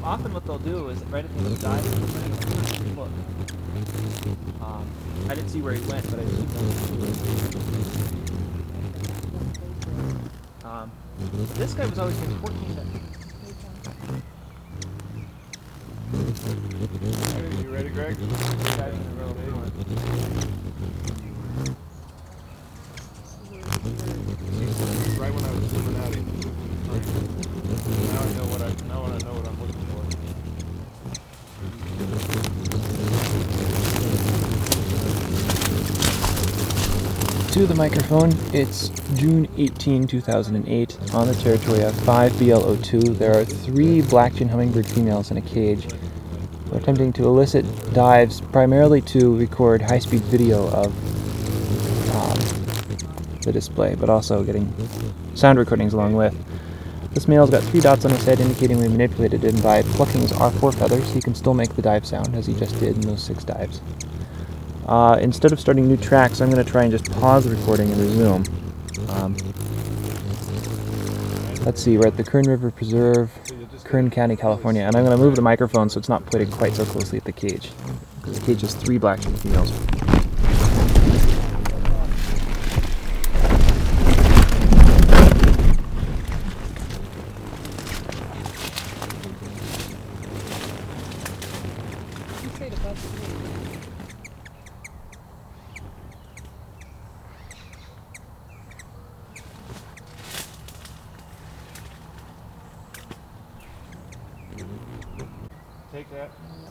often what they'll do is right at the end of the dive, look. I didn't see where he went, but I assume this guy was always getting 14 dives. You ready, Greg? Diving in a row. Right when I was zooming out, now I know what I'm looking for. To the microphone, it's June 18, 2008, on the territory of 5BL02. There are 3 black-chin hummingbird females in a cage. We're attempting to elicit dives primarily to record high-speed video of the display, but also getting sound recordings along with. This male's got 3 dots on his head indicating we manipulated him by plucking his R4 feathers. He can still make the dive sound, as he just did in those 6 dives. Instead of starting new tracks, I'm going to try and just pause the recording and resume. Let's see, we're at the Kern River Preserve, Kern County, California, and I'm going to move the microphone so it's not pointed quite so closely at the cage. The cage has 3 black-chin females. Take that.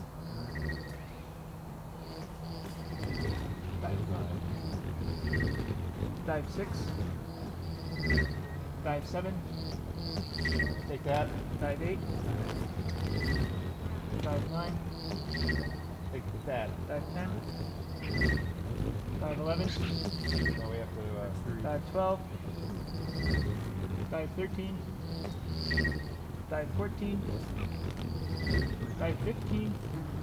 Dive 6. Dive 7. Take that. Dive 8. Dive 9. Take that. Dive 10. Dive 11. Now we have to. Dive 12. Dive 13. Dive 14. Dive 15.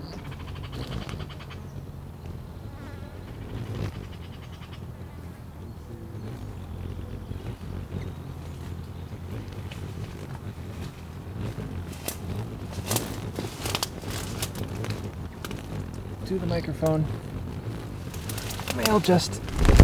To the microphone. Male just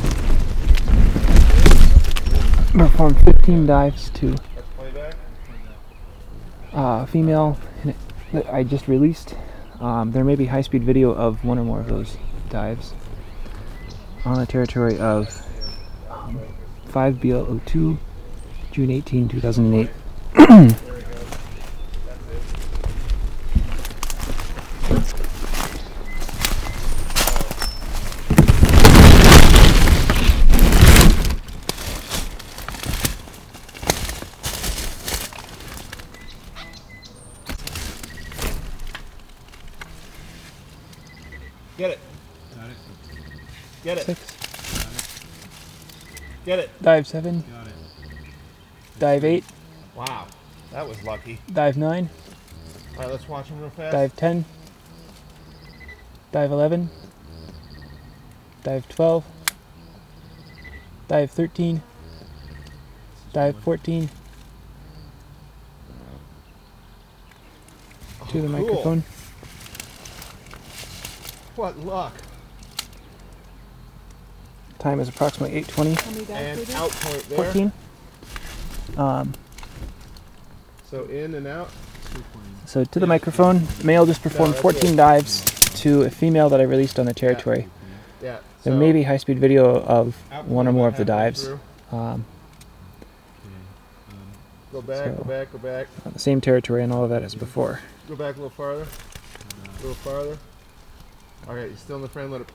performed 15 dives to Let's play back. female that I just released. There may be high-speed video of one or more of those dives on the territory of 5BL02, June 18, 2008. Get it. Got it. Get it. 6. Get it. Dive 7. Got it. Dive 8. Wow. That was lucky. Dive 9. All right, let's watch him real fast. Dive 10. Dive 11. Dive 12. Dive 13. Dive 14. To the cool. microphone. What luck. Time is approximately 8:20. And out point there. 14. So in and out. So to the microphone, male just performed that's 14 it. dives to a female that I released on the territory. Yeah. There so may be high-speed video of out one or point more about of the halfway dives. through. Go back, So- go back, go back. On the same territory and all of that as before. Go back a little farther. A little farther. All right, you're still in the frame. Let it